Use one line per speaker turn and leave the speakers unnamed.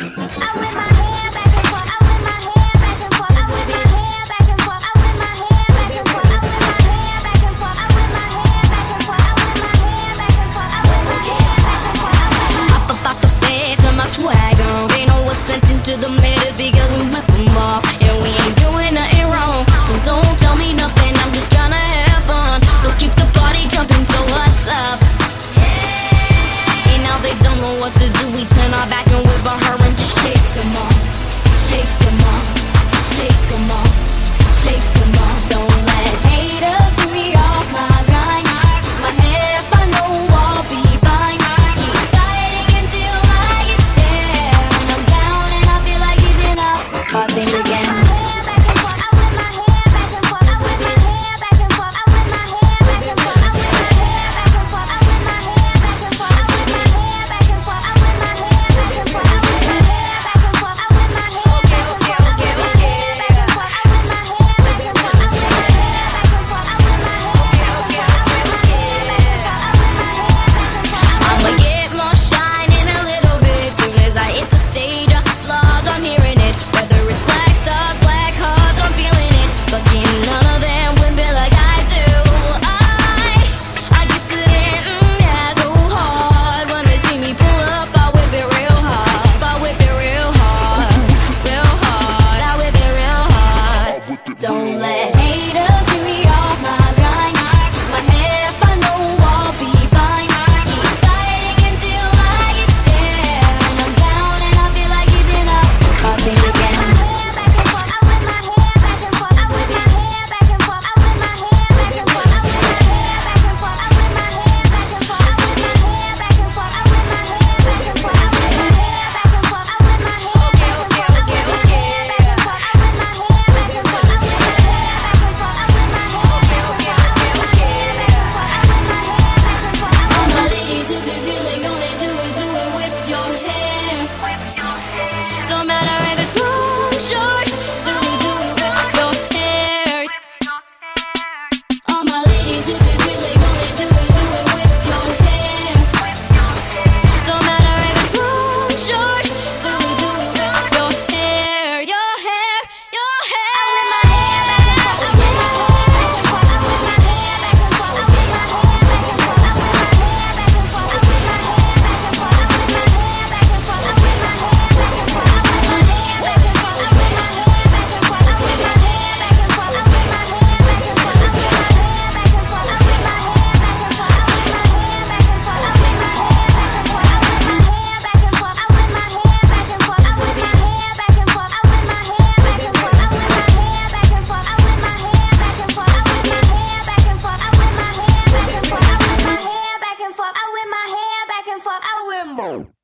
To the matters because we whip them off and we ain't doing nothing wrong. So don't tell me nothing, I'm just tryna have fun. So keep the party jumping, so what's up? And now they don't know what to do. We turn our back and whip on her and just shake them off. Shake them off, shake them off, shake them off. Don't let haters get me off my grind. Keep my head up, I know I'll be fine. Keep fighting until I get there. When I'm down and I feel like giving up, I think again. Don't let haters get me off my grind. Keep my head up, I know I'll be fine. Keep fighting until I get there. When I'm down and I feel like giving up, I'll think again.
I win.